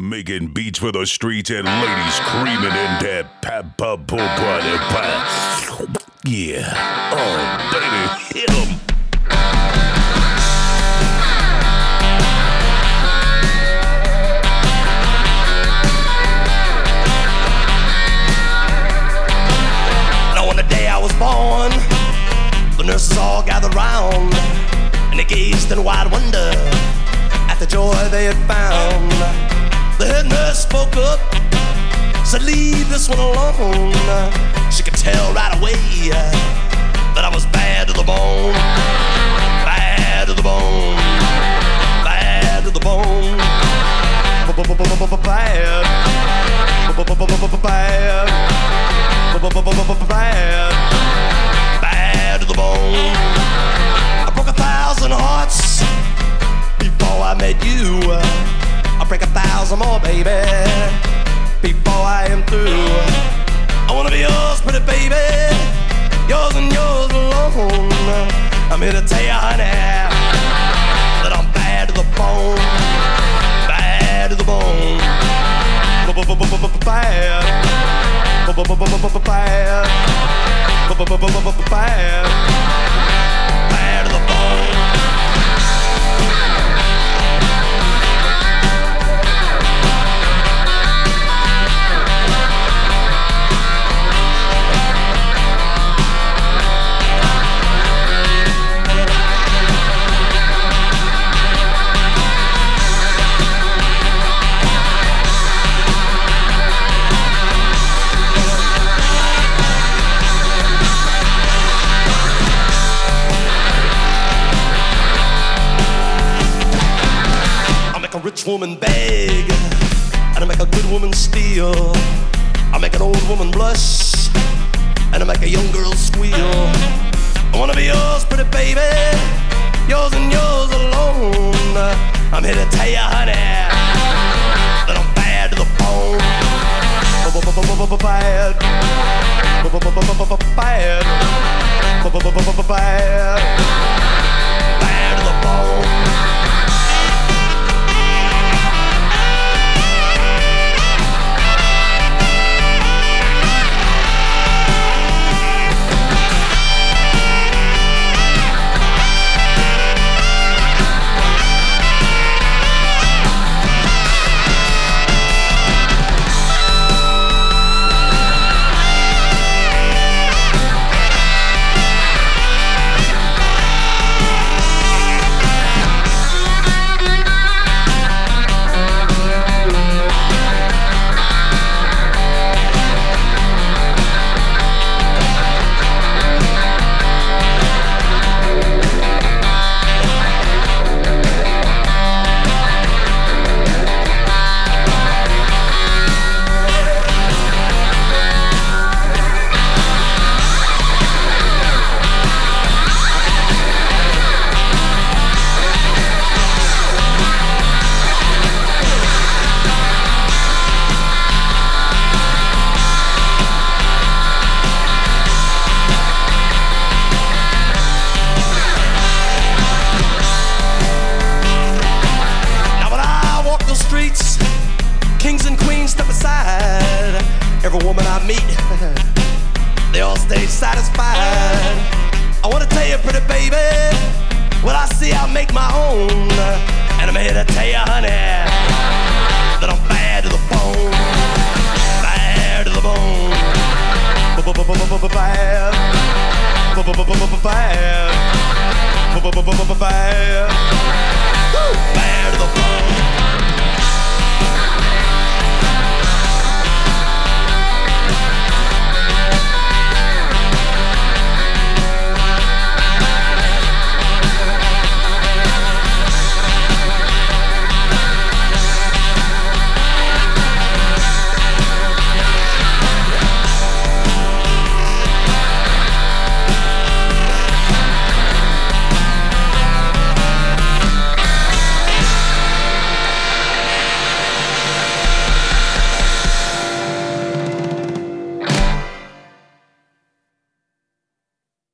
making beats for the streets and ladies screaming in that pop pop pool party pop. Yeah, oh baby, hit 'em. Now on the day I was born, the nurses all gathered round, and they gazed in wide wonder at the joy they had found. The head nurse spoke up, said, "Leave this one alone." She could tell right away that I was bad to the bone, bad to the bone, bad to the bone, bad, bad, bad to the bone. I broke 1,000 hearts before I met you. I'll break 1,000 more, baby, before I am through. I wanna be yours, pretty baby, yours and yours alone. I'm here to tell you, honey, that I'm bad to the bone, bad to the bone, bad, bad, bad to the bone. Rich woman beg, and I make a good woman steal. I make an old woman blush, and I make a young girl squeal. I wanna be yours, pretty baby, yours and yours alone. I'm here to tell you, honey, that I'm bad to the bone, bad, bad, bad, bad to the bone. Kings and queens step aside. Every woman I meet, they all stay satisfied. I wanna tell you, pretty baby, what I see I'll make my own. And I'm here to tell you, honey, that I'm bad to the bone, bad to the bone, bad, bad, bad.